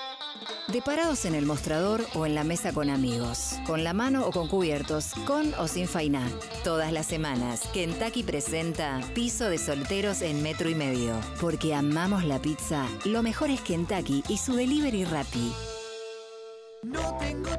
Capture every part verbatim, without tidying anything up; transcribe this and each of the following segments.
De parados en el mostrador o en la mesa con amigos, con la mano o con cubiertos, con o sin fainá. Todas las semanas, Kentucky presenta Piso de Solteros en Metro y Medio. Porque amamos la pizza, lo mejor es Kentucky y su delivery Rappi. No tengo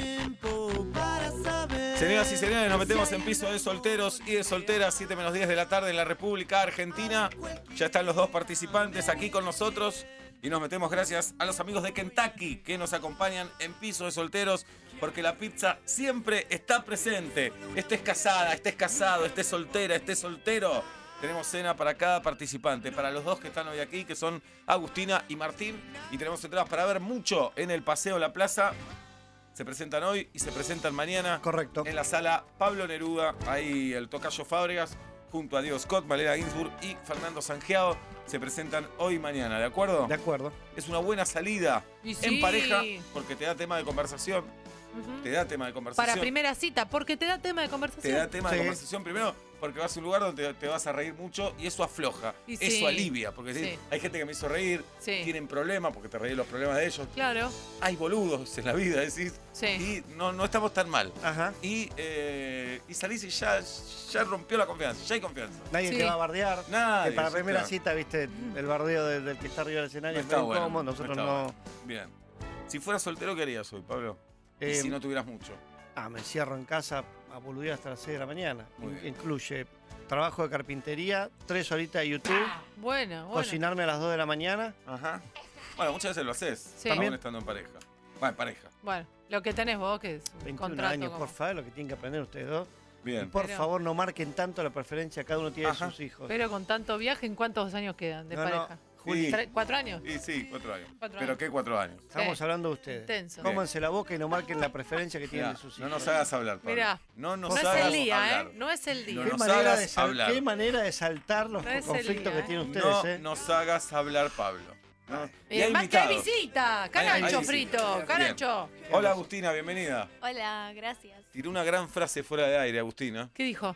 tiempo para saber. Señoras y señores, nos metemos en Piso de Solteros y de Solteras, siete menos diez de la tarde en la República Argentina. Ya están los dos participantes aquí con nosotros. Y nos metemos gracias a los amigos de Kentucky que nos acompañan en Piso de Solteros, porque la pizza siempre está presente. Estés casada, estés casado, estés soltera, estés soltero. Tenemos cena para cada participante, para los dos que están hoy aquí, que son Agustina y Martín. Y tenemos entradas para ver mucho en el Paseo La Plaza. Se presentan hoy y se presentan mañana. Correcto. En la sala Pablo Neruda, ahí el tocayo Fábregas, junto a Diego Scott, Malena Ginsburg y Fernando Sangiao. Se presentan hoy y mañana, ¿de acuerdo? De acuerdo. Es una buena salida Y sí. en pareja porque te da tema de conversación. Uh-huh. Te da tema de conversación. Para primera cita, porque te da tema de conversación. Te da tema Sí. de conversación primero porque vas a un lugar donde te vas a reír mucho y eso afloja. Y eso sí. alivia. Porque Sí. ¿sí? hay gente que me hizo reír, Sí. tienen problemas porque te reí los problemas de ellos. Claro. Hay boludos en la vida, decís. Sí. Y no, no estamos tan mal. Ajá. Y, eh, y salís y ya, ya rompió la confianza, ya hay confianza. Nadie Sí. te va a bardear. Nadie, Que para ya primera está. cita, viste, el bardeo del, del que está arriba del escenario No es está muy bueno, incómodo. no Nosotros está no. bueno. Bien. Si fueras soltero, ¿qué harías hoy, Pablo? Y Eh, si no tuvieras mucho. Ah, me encierro en casa a boludear hasta las seis de la mañana. Muy In- bien. Incluye trabajo de carpintería, tres horitas de YouTube, Bueno, bueno. cocinarme a las dos de la mañana. Ajá. Bueno, muchas veces lo haces. Sí. Aún estando en pareja. Bueno, en pareja. Bueno, lo que tenés vos, que es un veintiún contrato. años, como- por favor, lo que tienen que aprender ustedes dos. Y Bien. por Pero- favor, no marquen tanto la preferencia, cada uno tiene Ajá. sus hijos. Pero con tanto viaje, ¿en cuántos años quedan de No, no, pareja? Juli, Tre- ¿Cuatro años? Y sí, cuatro años. Cuatro ¿Pero años. qué cuatro años? estamos Sí. hablando de ustedes. Intenso. Cómanse la boca y no marquen la preferencia que tienen Mirá, de sus hijos. no nos hagas hablar, Pablo. Mirá, No nos No es hagas el día, hablar. ¿eh? No es el día. No ¿Qué, nos manera hagas de sal- hablar. qué manera de saltar los No es el conflictos día, que tienen ¿eh? ustedes, No ¿eh? nos hagas hablar, Pablo. ¿no? Y Eh, hay más que hay invitados. visita. Hay- Carancho hay frito. visita. Carancho. Hola, Agustina, bienvenida. Hola, gracias. Tiró una gran frase fuera de aire, Agustina. ¿Qué dijo?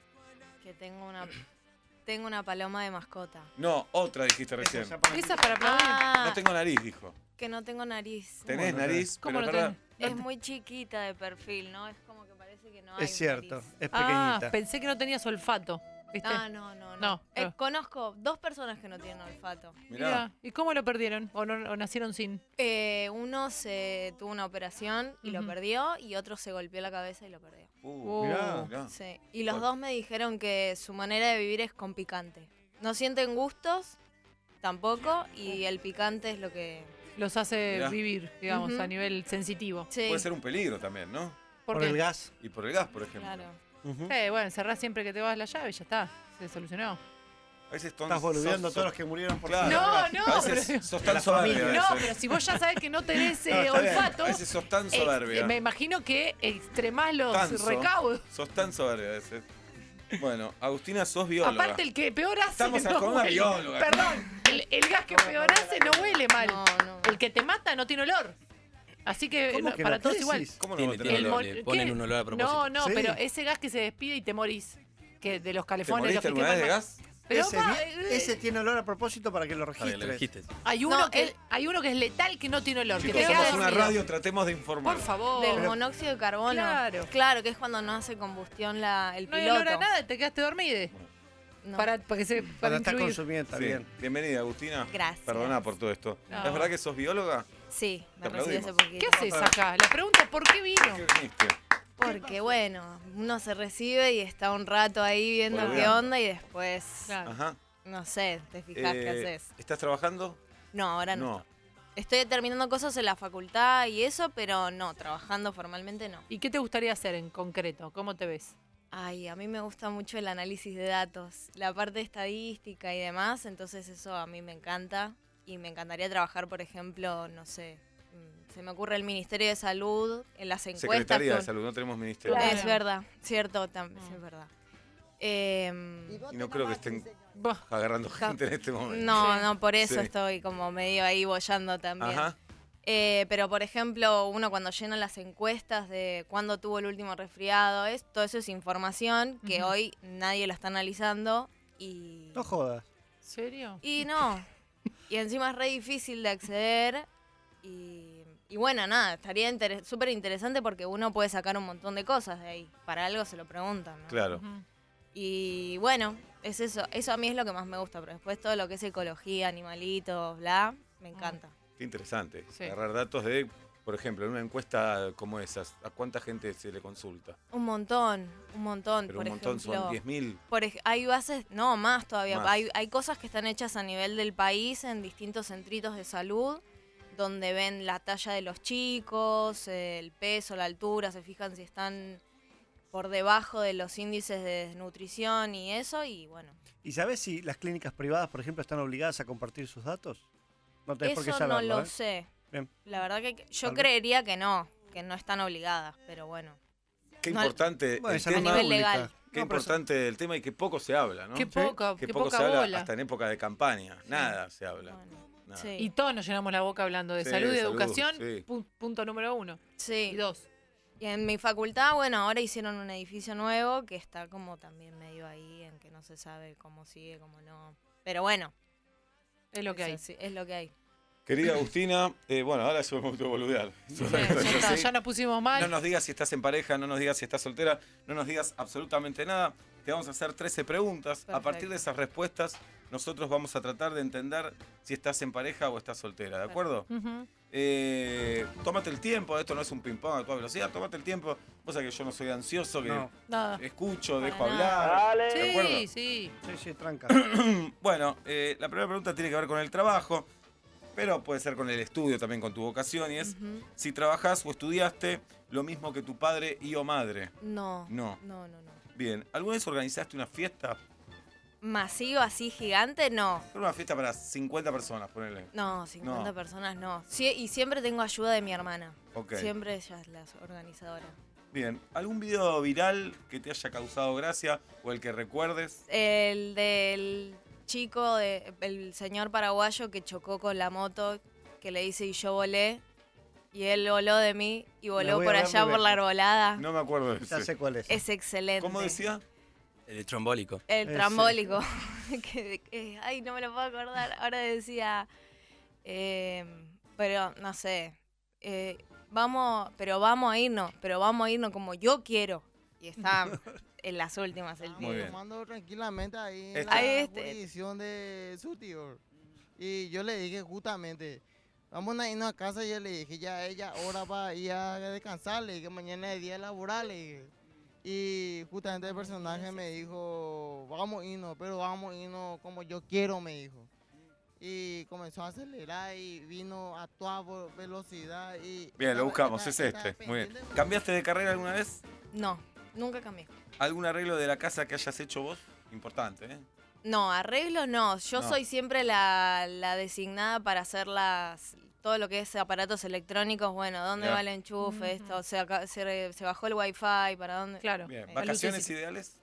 Que tengo una tengo una paloma de mascota. No, otra dijiste recién. Esa para- ¿Esa es para aplaudir? Ah, No tengo nariz, dijo. que no tengo nariz. Tenés ¿Cómo no nariz, ¿Cómo pero no es verdad. tenés? Es muy chiquita de perfil, ¿no? Es como que parece que no hay Es cierto, nariz. es Ah, pequeñita. pensé que no tenías olfato. ¿Viste? Ah, no, no, no. No, Eh, no. conozco dos personas que no tienen olfato. Mirá. Mirá, ¿y cómo lo perdieron? ¿O, no, o nacieron sin? Eh, uno se tuvo una operación y Ujú. lo perdió y otro se golpeó la cabeza y lo perdió. Uh, Mirá. mirá. Sí. Y los Bueno. dos me dijeron que su manera de vivir es con picante. No sienten gustos tampoco y el picante es lo que... Los hace Mirá. vivir, digamos, Ujú. a nivel sensitivo. Sí, Puede ser un peligro también, ¿no? Por Porque, el gas. Y por el gas, por ejemplo. claro. Ujú. Eh, bueno, cerrás siempre que te vas la llave y ya está. Se solucionó. A veces ton- Estás boludeando a sos- todos los que murieron por Claro. No, no, A veces pero- sos tan La soberbia. familia. a No, veces. pero si vos ya sabés que no tenés eh, No, está bien. olfato, A veces sos tan eh, soberbia. me imagino que extremás los Tanso. recaudos. Sos tan soberbia a veces. Bueno, Agustina, sos bióloga. Aparte, el que peor hace Estamos no con una huele. bióloga. Perdón, el, el gas que peor hace no huele mal. No, no. El que te mata no tiene olor. Así que, ¿Cómo no, que para no? todos ¿Qué igual. decís? ¿Cómo no Tiene, va a tiene tener olor, olor? le ponen ¿Qué? un olor a propósito. No, no, Sí. pero ese gas que se despide y te morís. Que de los ¿Te calefones. moriste los que alguna vez de queman gas? más. Pero ese, va, vi- eh, ese tiene olor a propósito para que lo Para que lo registres. dijiste. hay uno No, que el- hay uno que es letal que no tiene olor. Que Chicos, te queda somos queda una dormido. radio, tratemos de informar. Por favor. Del monóxido de carbono. Claro. Claro, que es cuando no hace combustión la, el No hay piloto. olor a nada, te quedaste dormida. No. Para, para que se Para para estar incluir. consumiendo, está Sí. bien. Bienvenida, Agustina. Gracias. Perdona por todo esto. No. ¿Es verdad que sos bióloga? Sí, Te me recibí hace aplaudimos. poquito. ¿Qué haces acá? La pregunta es ¿por qué vino? ¿Qué viniste? Porque bueno, uno se recibe y está un rato ahí viendo qué Boludeando. onda y después, Claro. Ajá. no sé, te fijas qué Eh, haces. ¿Estás trabajando? No, ahora no. Estoy terminando cosas en la facultad y eso, pero no, trabajando formalmente no. ¿Y qué te gustaría hacer en concreto? ¿Cómo te ves? Ay, a mí me gusta mucho el análisis de datos, la parte estadística y demás, entonces eso a mí me encanta y me encantaría trabajar, por ejemplo, no sé, mm, se me ocurre el Ministerio de Salud, en las encuestas. Secretaría de que- Salud, no tenemos ministerio. Claro. Es verdad, cierto, también, Mm. es verdad. Em, Y no creo que estén Buah, agarrando gente en este momento. no, Sí. no, por eso Sí. estoy como medio ahí boyando también. Ajá. Eh, pero, por ejemplo, uno cuando llena las encuestas de cuándo tuvo el último resfriado, es, todo eso es información que Ujú. hoy nadie la está analizando y... No jodas. ¿serio? Y no. Y encima es re difícil de acceder Y, y bueno, nada, estaría inter- súper interesante porque uno puede sacar un montón de cosas de ahí. Para algo se lo preguntan, ¿no? Claro. Ujú. Y bueno, es eso. Eso a mí es lo que más me gusta. Pero después todo lo que es ecología, animalitos, bla, me encanta. Qué interesante. Sí. Agarrar datos de, por ejemplo, en una encuesta como esas, ¿a cuánta gente se le consulta? Un montón, un montón. Pero por un montón ejemplo, son diez mil. Por ej- hay bases, no, más todavía. Más. Hay, hay cosas que están hechas a nivel del país en distintos centritos de salud, donde ven la talla de los chicos, el peso, la altura, se fijan si están por debajo de los índices de desnutrición y eso, y bueno. ¿Y sabes si las clínicas privadas, por ejemplo, están obligadas a compartir sus datos? No tenés por qué Eso no saberlo, lo ¿eh? sé. Bien. La verdad que yo Tal vez. creería que no, que no están obligadas, pero bueno. Qué No, importante Bueno, el es a tema. nivel legal. pública. Qué No, pero eso- importante el tema y que poco se habla, ¿no? Qué Sí. poca, Que qué poco poca se habla bola. hasta en época de campaña. Nada se habla. Bueno, Nada. sí. Y todos nos llenamos la boca hablando de Sí, salud y de salud, educación. sí. pu- punto número uno. Sí. Y dos. Y en mi facultad, bueno, ahora hicieron un edificio nuevo que está como también medio ahí, en que no se sabe cómo sigue, cómo no. Pero bueno, Es lo que es hay. así, es lo que hay. Querida Agustina, eh, bueno, ahora se me boludear. Sí, ya, está, ya nos pusimos mal. No nos digas si estás en pareja, no nos digas si estás soltera, no nos digas absolutamente nada. Te vamos a hacer trece preguntas. A Perfecto. partir de esas respuestas, nosotros vamos a tratar de entender si estás en pareja o estás soltera, ¿de acuerdo? Ujú. Eh, tómate el tiempo, esto no es un ping-pong a toda velocidad, tómate el tiempo. Vos sabés que yo no soy ansioso, que No. Nada. escucho, Para dejo nada. hablar. ¿De acuerdo? Sí, sí. Sí, sí, tranca. Bueno, eh, la primera pregunta tiene que ver con el trabajo, pero puede ser con el estudio también, con tu vocación, y es Ujú. si trabajás o estudiaste lo mismo que tu padre y o madre. No, No. no, no, no. Bien, ¿alguna vez organizaste una fiesta? Masivo así gigante, no. Era una fiesta para cincuenta personas, ponele. No, cincuenta No. personas no. Sí, y siempre tengo ayuda de mi hermana. Ok. Siempre ella es la organizadora. Bien, ¿algún video viral que te haya causado gracia o el que recuerdes? El del chico, de, el señor paraguayo que chocó con la moto, que le dice y yo volé, y él voló de mí y La voló voy a por ver allá muy por la bien. arbolada. No me acuerdo de Ya ese. sé cuál es. Es excelente. ¿Cómo decía? El trombólico. El Ese. trambólico. que, que- ay, no me lo puedo acordar. Ahora decía, eh, pero no sé, eh, vamos, pero vamos a irnos, pero vamos a irnos como yo quiero. Y está en las últimas el Muy tío. bien. Tomando tranquilamente ahí en Este- la Ahí este- jurisdicción de su tío. Y yo le dije justamente, vamos a irnos a casa y yo le dije, ya ella hora para ir a descansar, le dije, mañana es día laboral, le dije. Y justamente el personaje me dijo, vamos a irnos, pero vamos a irnos como yo quiero, me dijo. Y comenzó a acelerar y vino a toda vo- velocidad. Y Bien, lo estaba- buscamos, es estaba- este. estaba Muy bien. pendiente. ¿Cambiaste de carrera alguna vez? No, nunca cambié. ¿Algún arreglo de la casa que hayas hecho vos? Importante, ¿eh? No, arreglo no. Yo No. soy siempre la, la designada para hacer las todo lo que es aparatos electrónicos. Bueno, ¿dónde Bien. va el enchufe? Ujú. Esto, se, aca- se, se bajó el wifi, ¿para dónde? Claro. Bien. Eh, ¿Vacaciones lucecita. ideales?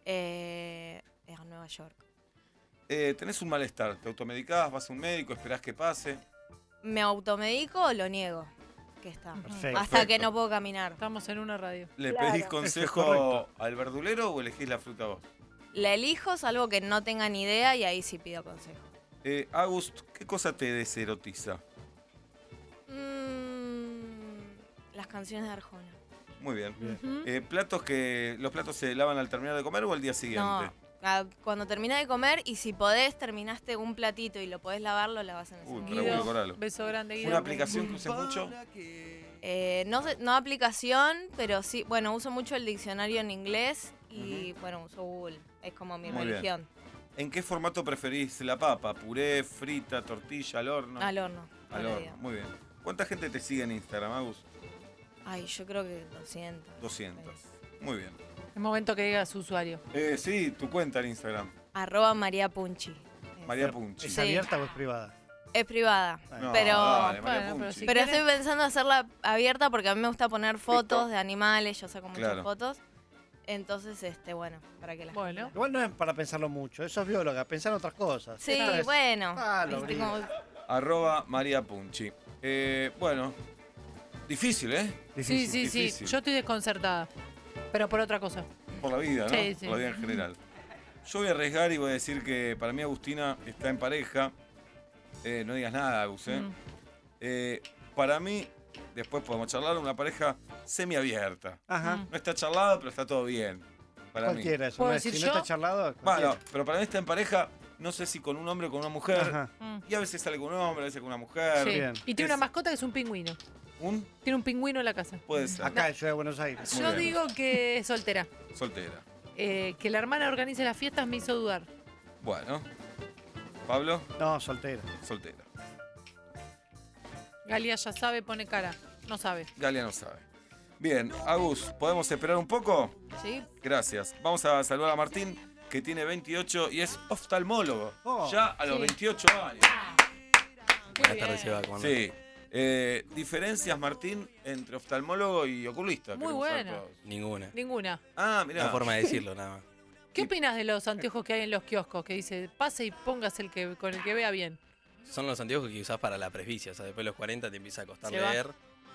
Eh, es a Nueva York. Eh, tenés un malestar, te automedicás, vas a un médico, esperás que pase. ¿Me automedico o lo niego? Que está. Perfecto. Hasta que Perfecto. no puedo caminar. Estamos en una radio. ¿Le Claro. pedís Eso es consejo correcto. al verdulero o elegís la fruta vos? La elijo, salvo que no tenga ni idea, y ahí sí pido consejo. Eh, Agust, ¿qué cosa te deserotiza? Mm, las canciones de Arjona. Muy bien. Ujú. Eh, ¿Platos que los platos se lavan al terminar de comer o al día siguiente? No, ah, cuando terminás de comer y si podés, terminaste un platito y lo podés lavar, lo lavas en ese Uy, momento. Raúl Guido, Coralo. beso grande, Guido. ¿Una aplicación que uses mucho? Eh, no, sé- no aplicación, pero sí, bueno, uso mucho el diccionario en inglés y bueno, uso Google. Es como mi Muy bien. religión. ¿En qué formato preferís la papa? ¿Puré, frita, tortilla, al horno? Al horno. Al toda la horno, vida. muy bien. ¿Cuánta gente te sigue en Instagram, Agust? Ay, yo creo que doscientos. doscientos. Muy bien. Es momento que diga su usuario. Eh, sí, tu cuenta en Instagram. Arroba María Punchi. Es- María Punchi. ¿Es Sí. abierta o es privada? Es privada. No, pero dale, María bueno, pero Punchi. sí. pero querés- estoy pensando hacerla abierta porque a mí me gusta poner fotos de animales, yo saco muchas Claro. fotos. Entonces, este, bueno, para que la Bueno. gente- Igual no es para pensarlo mucho, eso es bióloga, pensar en otras cosas. Sí, Esto es- bueno. Ah, lo viste, brillo. como- Arroba María Punchi. Eh, bueno, difícil, ¿eh? Sí, Difícil. sí, sí. difícil. Yo estoy desconcertada. Pero por otra cosa. Por la vida, ¿no? Sí, sí. Por la vida en general. Yo voy a arriesgar y voy a decir que para mí Agustina está en pareja. Eh, no digas nada, Agus, ¿eh? Mm. Eh, para mí, después podemos charlar, una pareja semiabierta. Ajá. Mm. No está charlado, pero está todo bien. Para mí. Cualquiera eso. ¿Puedo no es- decir si no yo? está charlado, Bueno, cualquiera. pero para mí está en pareja, no sé si con un hombre o con una mujer. Ajá. Mm. Y a veces sale con un hombre, a veces con una mujer. Sí. Bien. Y tiene Es- una mascota que es un pingüino. Un Tiene un pingüino en la casa. puede ser. Acá en Ciudad de Buenos Aires. Muy Yo bien. digo que es soltera. Soltera. Eh, que la hermana organice las fiestas me hizo dudar. Bueno. Pablo, No, soltera. soltera. Galia ya sabe, pone cara. No sabe. Galia no sabe. Bien, Agus, ¿podemos esperar un poco? ¿Sí? Gracias. Vamos a saludar a Martín, que tiene veintiocho y es oftalmólogo. Oh, ya a los sí. veintiocho años. Buenas Muy tardes, bien. Seba. ¿Cómo andás? Sí. Eh, diferencias, Martín, entre oftalmólogo y oculista. Muy queremos saber buena. todos. Ninguna. Ninguna. Ah, mirá. Una forma de decirlo, nada más. ¿Qué opinas de los anteojos que hay en los kioscos? Que dice, pase y póngase el que, con el que vea bien. Son los anteojos que usás para la presbicia. O sea, después de los cuarenta te empieza a costar Se va. leer.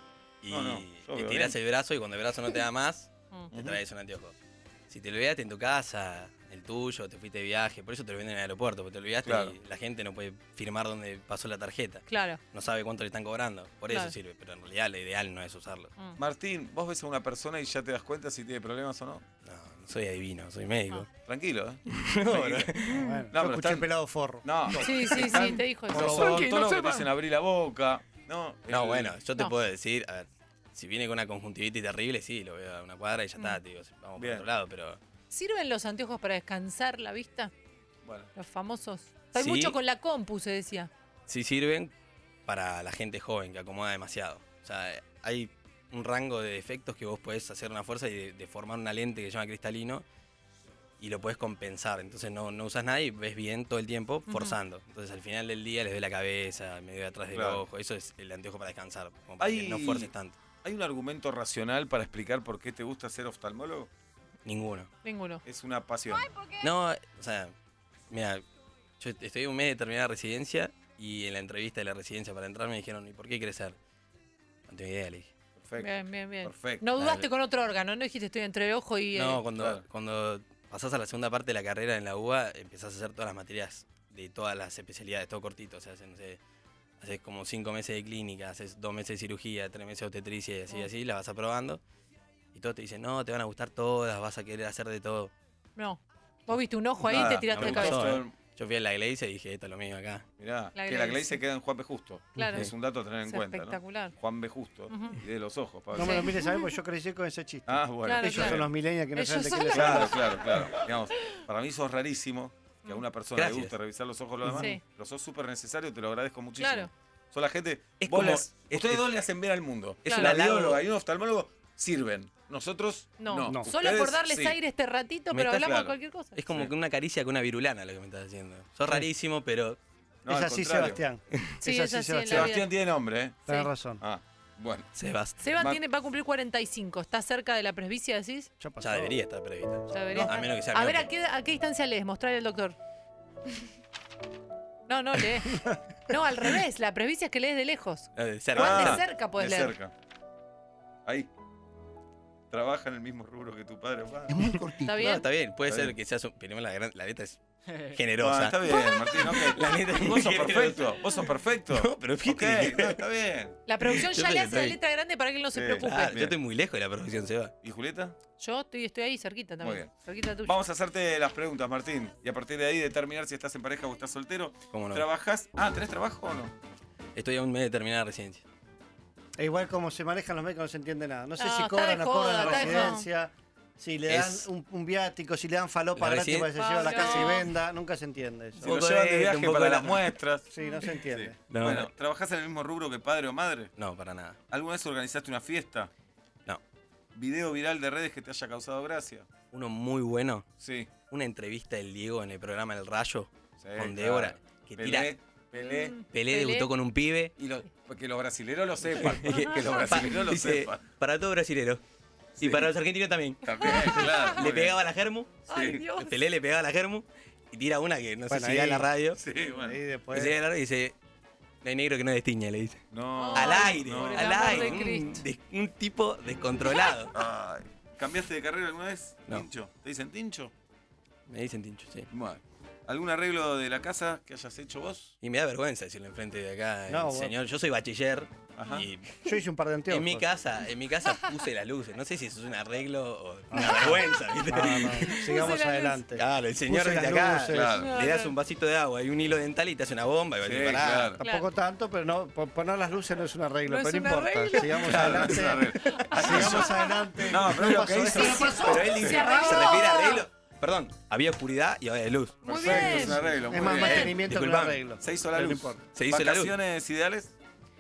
Y No, no, yo te veo tirás bien. el brazo y cuando el brazo no te da más, Mm. te traes un anteojo. Si te olvidaste en tu casa, el tuyo, te fuiste de viaje, por eso te lo venden en el aeropuerto, porque te olvidaste Claro. y la gente no puede firmar dónde pasó la tarjeta. Claro. No sabe cuánto le están cobrando. Por Claro. eso sirve, pero en realidad lo ideal no es usarlo. Mm. Martín, vos ves a una persona y ya te das cuenta si tiene problemas o no. No, no soy adivino, soy médico. Tranquilo, ¿eh? No, Tranquilo. Bueno, pero yo escuché están- pelado forro. No. Sí, sí, sí, te dijo Los eso. odontólogos que te dicen abrir la boca. No, No, el- bueno, yo te No. puedo decir, a ver, si viene con una conjuntivitis terrible, sí, lo veo a una cuadra y ya está, te digo, vamos por Bien. otro lado, pero ¿Sirven los anteojos para descansar la vista? Bueno, Los famosos. Hay Sí. mucho con la compu, se decía. sí sirven para la gente joven que acomoda demasiado. O sea, hay un rango de defectos que vos podés hacer una fuerza y de, de formar una lente que se llama cristalino y lo podés compensar. Entonces no, no usas nada y ves bien todo el tiempo forzando. Entonces al final del día les doy la cabeza, me doy atrás del Claro. ojo. Eso es el anteojo para descansar, como para Hay- que no fuerces tanto. ¿hay un argumento racional para explicar por qué te gusta ser oftalmólogo? Ninguno. Ninguno. Es una pasión. No, o sea, mira, yo estoy un mes de terminar la residencia y en la entrevista de la residencia para entrar me dijeron, ¿y por qué quieres ser? No tengo idea, le dije. Perfecto. Bien, bien, bien. Perfecto. No dudaste Dale. con otro órgano, no dijiste estoy entre el ojo y... No, eh, cuando, claro. cuando pasás a la segunda parte de la carrera en la U B A, empezás a hacer todas las materias de todas las especialidades, todo cortito. O sea, haces, no sé, haces como cinco meses de clínica, haces dos meses de cirugía, tres meses de obstetricia y así, Mm. así, la vas aprobando. Y todos te dicen, no, te van a gustar todas, vas a querer hacer de todo. No. Vos viste un ojo ahí y Nada, te tiraste me de gustó cabeza. todo el- Yo fui a la iglesia y dije, esto es lo mío acá. Mirá, La que la Gleice. Gleice queda en Juan B. Justo. Claro. Es un dato a tener en Es cuenta, ¿no? espectacular. Juan B. Justo. Ujú. Y de los ojos, Pablo. No me lo Sí. mires a mí porque yo crecí con ese chiste. Ah, bueno. Claro, Ellos claro. son los millennials que no Ellos saben de qué son les los- hablo. Claro, claro, claro. Digamos, para mí sos rarísimo que a una persona Gracias. le guste revisar los ojos de los demás, Sí. pero sos súper necesario, te lo agradezco muchísimo. Claro. Son la gente. Es vos como- les- es- ustedes dos le hacen ver al mundo. Es Claro. una Claro. bióloga y un oftalmólogo sirven. Nosotros No. no. No. Solo Ustedes, por darles sí. aire este ratito, Me pero estás- hablamos claro. de cualquier cosa. Es como Sí. que una caricia con una virulana lo que me estás haciendo. Sos Sí. rarísimo, pero No, es al así, contrario. Sebastián. Sí, es es así, así en la Sebastián. Sebastián tiene nombre, ¿eh? Tenés Sí. razón. Ah, bueno. Sebas. Seba Ma- tiene, va a cumplir cuarenta y cinco. ¿Está cerca de la presbicia, decís? Ya pasó. Ya debería estar prevista. Ya debería A estar. menos que sea A ver, miope. ¿a qué, ¿a qué distancia lees? Mostrarle al doctor. No, no, lee. No, al revés. La presbicia es que lees de lejos. Ah, de cerca. ¿Cuán de Ah, cerca podés de leer? cerca. Ahí. Trabaja en el mismo rubro que tu padre o padre. Es muy cortito. ¿Está No, bien? está bien, puede Está ser bien. que seas un. Pero la, gran- la letra es Ah, generosa. está bien, Martín, ok. La neta es Vos muy sos generosa. perfecto, vos sos perfecto. No, pero Ok, fíjate. no, está bien. La producción Yo ya te le lo hace la doy. letra grande para que él no se Sí. preocupe. Claro, Bien. yo estoy muy lejos de la profesión, Seba. ¿Y Julieta? Yo estoy, estoy ahí cerquita también. Muy bien. Cerquita tuya. Vamos a hacerte las preguntas, Martín. Y a partir de ahí determinar si estás en pareja o estás soltero. ¿Cómo no? ¿Trabajás? Ah, ¿tenés trabajo o no? Estoy a un mes de terminar la residencia. E igual como se manejan los médicos no se entiende nada. No sé No, si está cobran o de no cobran joda, la está de residencia, si le dan Es- un, un viático, si le dan falopa La gratis residen- para que se lleve a la Pablo. casa y venda. Nunca se entiende eso. Si lo poco llevan de de esto, viaje un poco para de las la- muestras. Sí, no se entiende. Sí. No, bueno, no. ¿trabajás en el mismo rubro que padre o madre? No, para nada. ¿Alguna vez organizaste una fiesta? No. ¿Video viral de redes que te haya causado gracia? Uno muy bueno, Sí. una entrevista del Diego en el programa El Rayo, sí con claro. Débora, que tira. Pelé, Pelé. Mm, Pelé debutó con un pibe. Y lo- que los brasileros lo sepan. que los brasileros lo Dice, sepan. para todo brasilero. Sí. Y para los argentinos también. También, claro. muy Le bien. pegaba a la Germu. Ay, Sí. Dios. Pelé le pegaba a la Germu. Y tira una que no Bueno, sé si da ahí- en la radio. Sí, Ahí bueno. Y después. se llega a la radio y dice, no hay negro que no destiñe, le dice. No. Ay, Al aire, no. por el al amor aire. de Un, Cristo. des- un tipo descontrolado. Ay. ¿Cambiaste de carrera alguna vez? No. ¿Tincho? ¿Te dicen tincho? Me dicen tincho, sí. Bueno. ¿Algún arreglo de la casa que hayas hecho vos? Y me da vergüenza decirlo enfrente de acá. el No, vos- señor, yo soy bachiller. Ajá. Y Yo hice un par de anteojos. en mi casa, en mi casa puse las luces. No sé si eso es un arreglo o una vergüenza, ¿viste? No, no, sigamos Puse la adelante. Claro, el señor Puse de las acá, luces. Claro. le das un vasito de agua y un hilo dental y te hace una bomba. Y vas a Sí, decir, pará. claro. Tampoco tanto, pero no, po- poner las luces no es un arreglo, No es pero no un importa. arreglo. Sigamos Claro, adelante. es un arreglo. Sigamos adelante. No, pero lo que pasó hizo- esto. Pero él dice, Se arregló. se refiere a arreglo. Perdón, había oscuridad y ahora hay luz. Muy Perfecto, bien. es un arreglo. Es muy más bien. mantenimiento que un Disculpame. arreglo. Se hizo la Pero no luz. importa. Se hizo la luz. ¿Vacaciones ideales?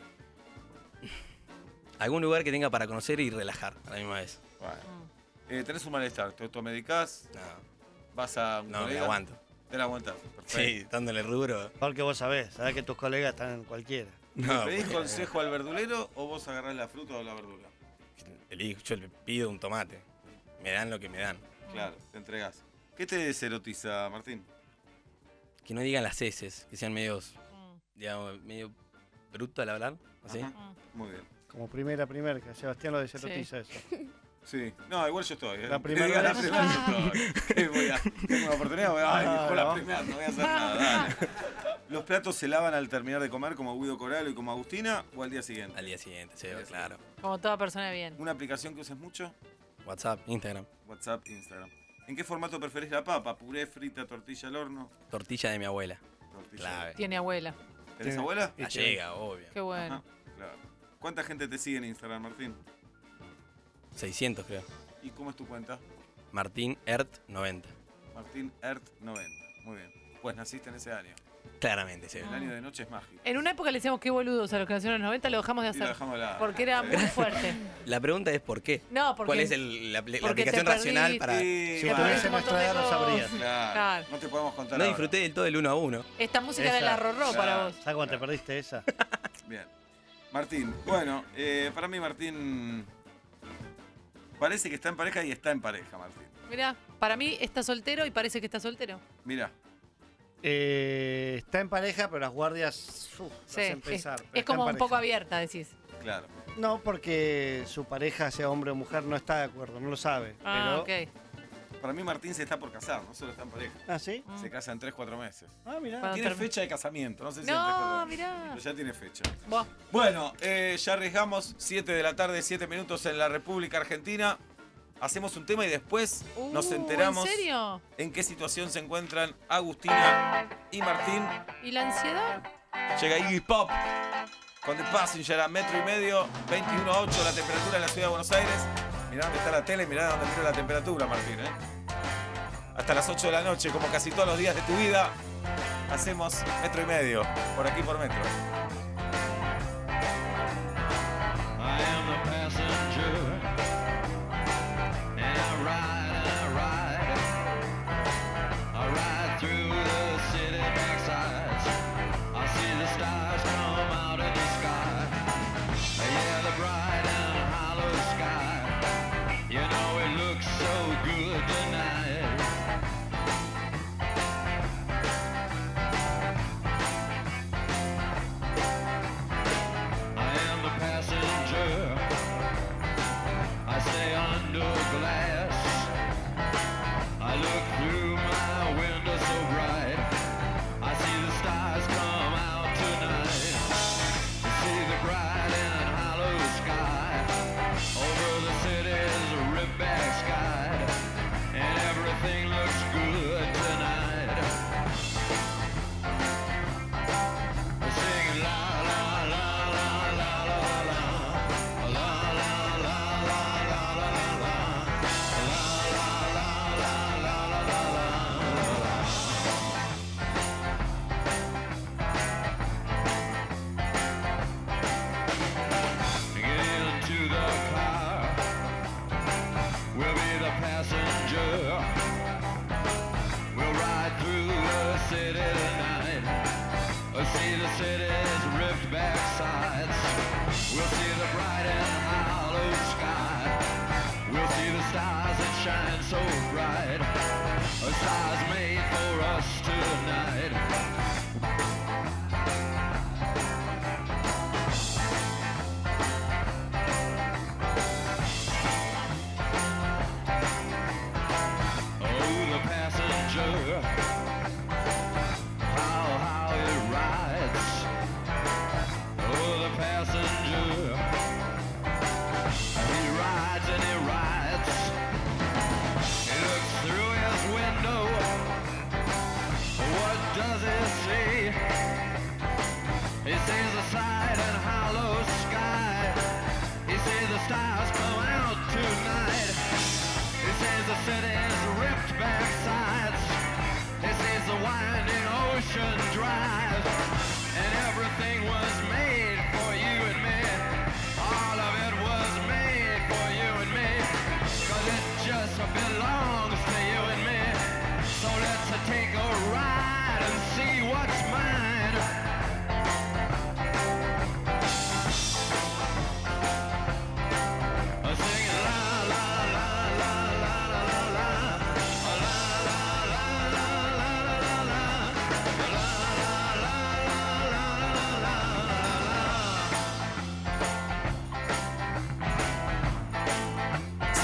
Algún lugar que tenga para conocer y relajar a la misma vez. Bueno. Eh, tenés un malestar, te automedicás, No, vas a un no me colega, aguanto. Te la aguantás. Perfecto. Sí, dándole rubro. Porque vos sabés, sabés que tus colegas están en cualquiera. ¿Le No, pedís porque- consejo al verdulero o vos agarrás la fruta o la verdura? elijo, yo le pido un tomate. Me dan lo que me dan. Claro, te entregás. ¿Qué te deserotiza, Martín? Que no digan las heces, que sean medios, Mm, digamos, medio bruto al hablar. ¿Así? Ajá. mm. Muy bien. Como primera, primera, que a Sebastián lo deserotiza eso. Sí. No, igual yo estoy. ¿eh? La Que primera diga la vez. primera yo estoy. ¿Qué voy a- Tengo una oportunidad, voy a, ay, Ah, dijo la no. primera, no voy a hacer nada. Dale. ¿Los platos se lavan al terminar de comer como Guido Coralo y como Agustina o al día siguiente? Al día siguiente, sí, Al día claro. Como toda persona de bien. ¿Una aplicación que uses mucho? WhatsApp, Instagram, WhatsApp, Instagram. ¿En qué formato preferís la papa? ¿Puré, frita, tortilla al horno? tortilla de mi abuela. Tortilla. Clave. Tiene abuela. ¿Tenés Tiene- abuela? Y Gallega, obvio. Qué bueno. Ajá, claro. ¿Cuánta gente te sigue en Instagram, Martín? seiscientos creo. ¿Y cómo es tu cuenta? Martín Ert noventa. Martín Ert noventa. Muy bien. Pues naciste en ese año. Claramente, sí. El año de noche es mágico. En una época le decíamos qué boludos a los que nacieron en los noventa, lo dejamos de Y lo hacer. dejamos de lado. Porque era Sí. muy fuerte. La pregunta es ¿por qué? No, porque. ¿Cuál es el- la, la porque te aplicación racional perdiste. para...? Sí, Si bueno, estuviese un en montón nuestra de edad lo cosas. sabrías. claro. Claro. No te podemos contar No ahora. disfruté del todo el uno a uno. Esta música Esa. era la rorró para Claro. vos. ¿Sabes cuándo te perdiste esa? Bien. Martín, bueno, eh, para mí Martín parece que está en pareja y está en pareja, Martín. Mirá, para mí está soltero y parece que está soltero. Mira, Eh, está en pareja, pero las guardias uf, las Sí, hacen es, pesar. pero es está como en un poco pareja. abierta, decís. claro. No, porque su pareja, sea hombre o mujer, no está de acuerdo, no lo sabe. Ah, pero... ok. Para mí Martín se está por casar, no solo está en pareja. ¿Ah, sí? Mm. Se casa en tres cuatro meses. Ah, mirá. Cuando Tiene term- fecha de casamiento, no sé si en tres cuatro No, meses. mirá. Pero ya tiene fecha. Buah. Bueno, eh, ya arriesgamos, siete de la tarde, siete minutos en la República Argentina. Hacemos un tema y después nos Uh, enteramos ¿En serio? en qué situación se encuentran Agustina y Martín. ¿Y la ansiedad? Llega Iggy Pop con The Passenger a metro y medio, veintiuno a ocho la temperatura en la ciudad de Buenos Aires. Mirá dónde está la tele, mirá dónde miro la temperatura, Martín. ¿eh? Hasta las ocho de la noche, como casi todos los días de tu vida, hacemos metro y medio, por aquí por metro. I am the passenger, and I ride and I ride. I ride through the city backsides. I see the stars come out of the sky. Yeah, the bright and hollow sky. You know it looks so good tonight. I am the passenger. I stay under glass. I look through my window so bright. I see the stars come out tonight. I see the bright and hollow sky over the city's ripped back sky, and everything looks good tonight. We're singing la la la la la la la la la la la la la la. Get into the car. We'll be the passenger. We'll ride through the city tonight. We'll see the city's ripped back sides. We'll see the bright and hollow sky. We'll see the stars that shine so bright. A stars made for us tonight. Oh, the passenger, how, how it rides. Oh, the passenger,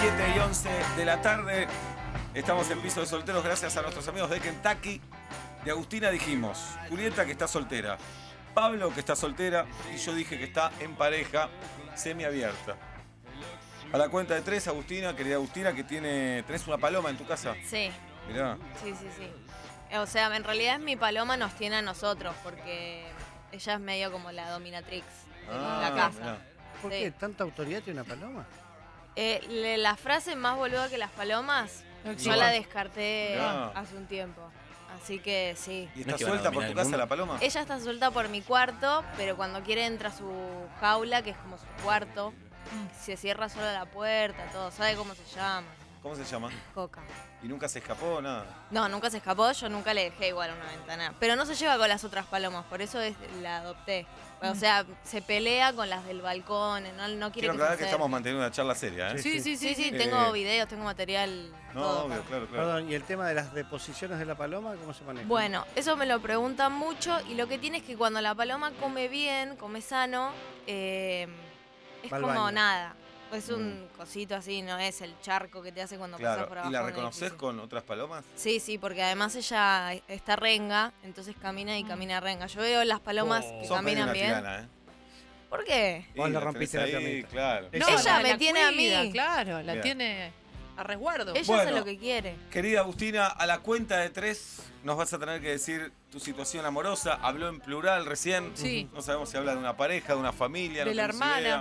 siete y once de la tarde. Estamos en Piso de Solteros gracias a nuestros amigos de Kentucky. De Agustina dijimos, Julieta que está soltera, Pablo que está soltera y yo dije que está en pareja semiabierta. A la cuenta de tres, Agustina, querida Agustina, que tiene, tenés una paloma en tu casa. Sí, Mirá. sí, sí, sí. O sea, en realidad es mi paloma nos tiene a nosotros, porque ella es medio como la dominatrix de Ah, la casa. mirá. ¿Por Sí. qué tanta autoridad tiene una paloma? Eh, le- la frase más boluda que las palomas, No yo existe. la descarté Mirá. hace un tiempo. Así que sí. ¿Y No está es que van a suelta por dominar tu el casa mundo. la paloma? Ella está suelta por mi cuarto, pero cuando quiere entra a su jaula, que es como su cuarto. Se cierra sola la puerta, todo. ¿Sabe cómo se llama? ¿Cómo se llama? Coca. ¿Y nunca se escapó? Nada. No, nunca se escapó, yo nunca le dejé igual una ventana. Pero no se lleva con las otras palomas, por eso es- la adopté. O sea, se pelea con las del balcón, no, no quiere Quiero que aclarar se que acerque. estamos manteniendo una charla seria, ¿eh? Sí, sí, sí, Sí, sí, sí. tengo Eh, videos, tengo material. No, todo. obvio, claro, claro. Perdón, ¿y el tema de las deposiciones de la paloma, cómo se maneja? Bueno, eso me lo preguntan mucho y lo que tiene es que cuando la paloma come bien, come sano, eh, es Va al como baño. nada. Es un cosito así, no es el charco que te hace cuando pasas Claro. por abajo. ¿Y la de un reconoces edificio. con otras palomas? Sí, sí, porque además ella está renga, entonces camina y camina renga. Yo veo las palomas Oh. que Sos medio caminan una bien. tirana, ¿eh? ¿Por qué? Vos Y le la rompiste tenés la ahí, piernita. claro. Es- Ella la- me la tiene a cuida, mí. Claro, la Bien. tiene a resguardo. Ella Bueno. hace lo que quiere. Querida Agustina, a la cuenta de tres nos vas a tener que decir tu situación amorosa. Habló en plural recién. Sí. No sabemos si habla de una pareja, de una familia. De no la tenemos hermana. idea.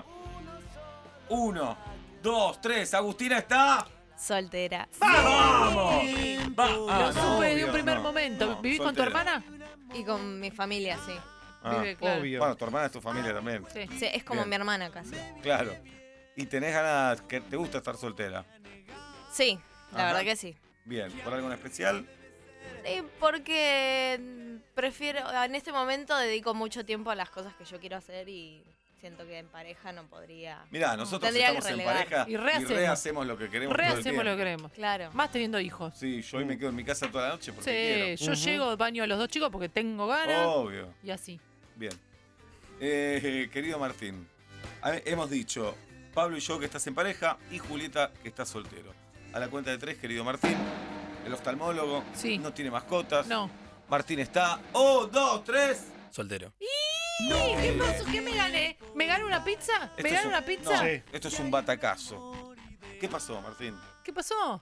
Uno, dos, tres. Agustina está. Soltera. ¡Vamos! Va- Lo Ah, no, supe de obvio, un primer no, momento. no, ¿Vivís con tu soltera. hermana? Y con mi familia, sí. Ah, Vive, claro. Obvio. Bueno, tu hermana es tu familia también. Sí. Sí, es como Bien. mi hermana casi. Claro. Y tenés ganas, que te gusta estar soltera. Sí, la Ajá. verdad que sí. Bien, ¿por algo en especial? Sí, porque mm, prefiero, en este momento dedico mucho tiempo a las cosas que yo quiero hacer y siento que en pareja no podría. Mirá, nosotros Tendría que estamos en relegar. pareja Y rehacemos. rehacemos lo que queremos. todo el Rehacemos lo que tiempo. queremos. Claro. Más teniendo hijos. Sí, yo hoy me quedo en mi casa toda la noche porque Sí, yo Ujú. llego, baño a los dos chicos porque tengo quiero. ganas. Obvio. Y así. Bien. Eh, querido Martín, a ver, hemos dicho Pablo y yo que estás en pareja y Julieta que estás soltero. A la cuenta de tres, querido Martín, el oftalmólogo Sí. no tiene mascotas. No. Martín está. ¡Oh, dos, tres! Soltero. Ey, ¿Qué pasó? ¿Qué me gané? ¿Me gané una pizza? Esto ¿Me es gané un- una pizza? No, Sí. esto es un batacazo. ¿Qué pasó, Martín? ¿Qué pasó?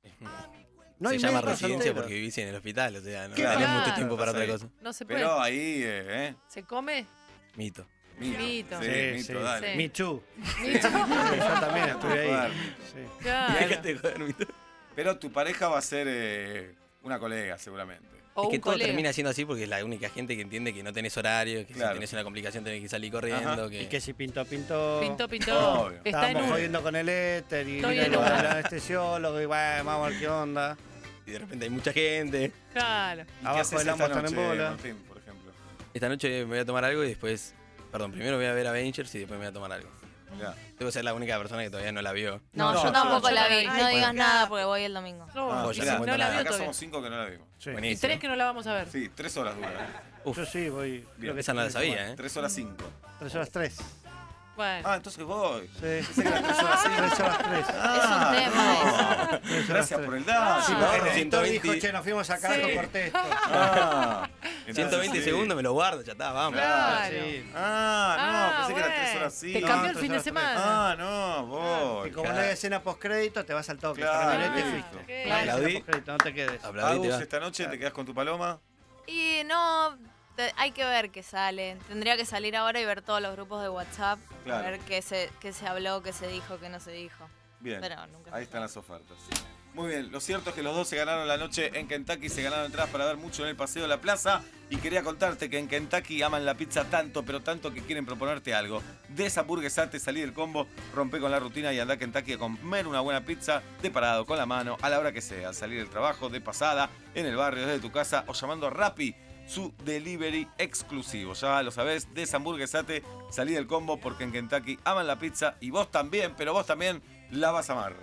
No Se hay llama médicos residencia solteros. porque vivís en el hospital, o sea, no Claro. tenés mucho Claro. tiempo para otra Sí. cosa. No se puede. Pero ahí, eh, ¿eh? ¿Se come? Mito. Mito. Mito. Sí, Sí, mito, sí. dale. Sí. Me too. Mito. Sí, yo también estuve ahí. Joder. Sí. Claro. Déjate de joder, mito. Pero tu pareja va a ser eh, una colega, seguramente. O Es que un todo colega. termina siendo así porque es la única gente que entiende que no tenés horario, que Claro. si tenés una complicación tenés que salir corriendo. Ajá. Que... Y que si pintó, pintó. Pintó, pintó. Obvio. Está en Estábamos un... jodiendo con el éter y Estoy vino en lo un- del anestesiólogo y bueno, vamos a ver qué onda. Y de repente hay mucha gente. Claro. ¿Y qué Abajo haces del esta ambos están en noche, bola. Martín, por ejemplo? Esta noche me voy a tomar algo y después. Perdón, primero voy a ver Avengers y después me voy a tomar algo. Ya. Debo ser la única persona que todavía no la vio. No, No, yo yo- tampoco yo la la vi. vi. No Ay, digas bueno. nada porque voy el domingo. No, Ah, y ya si se no cuenta la nada. vio Acá todavía. somos cinco que no la vimos. Sí. Y Buenísimo. tres que no la vamos a ver. Sí, tres horas dura. ¿eh? Uf. Yo sí voy. creo que Esa no la tengo que sabía, ¿eh? Tres horas cinco. tomar. Tres horas tres. Bueno. Ah, entonces voy. Sí. Pensé que eran tres horas cinco. Tres horas tres. Ah, Es un tema no. Tres horas Gracias tres. por el dato. Sí, Ah. porque ahorro el editor ciento veinte. dijo, che, nos fuimos a carajo, Sí. corté esto. Ah, entonces ciento veinte sí. segundos me lo guardo, ya está, vamos. Claro. Sí. Ah, no, Ah, pensé que eran bueno. tres horas cinco. Te No, cambió el tres fin de horas tres. semana. Ah, no, voy. Y como no hay escena post-crédito, te vas al toque. Claro, Terminé y te listo. fuiste. ¿Qué? No hay escena Aplaudí. post-crédito, no te quedes. Aplaudí, te Agus, vas. esta noche te quedas con tu paloma. Y no, te- hay que ver qué sale. Tendría que salir ahora y ver todos los grupos de WhatsApp. Claro. A ver qué se, qué se habló, qué se dijo, qué no se dijo. Bien, Pero nunca se ahí están sabe. las ofertas. Muy bien, lo cierto es que los dos se ganaron la noche en Kentucky, se ganaron entradas para ver mucho en el Paseo de la Plaza. Y quería contarte que en Kentucky aman la pizza tanto, pero tanto que quieren proponerte algo. Deshamburguesate, salí del combo, rompe con la rutina y anda a Kentucky a comer una buena pizza de parado, con la mano, a la hora que sea. Al salir del trabajo, de pasada, en el barrio, desde tu casa o llamando a Rappi, su delivery exclusivo. Ya lo sabés, deshamburguesate, salí del combo porque en Kentucky aman la pizza y vos también, pero vos también la vas a amar.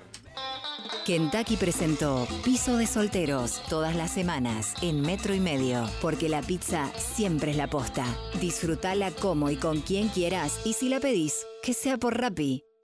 Kentucky presentó Piso de Solteros todas las semanas en Metro y Medio, porque la pizza siempre es la posta. Disfrutala como y con quien quieras y si la pedís, que sea por Rappi.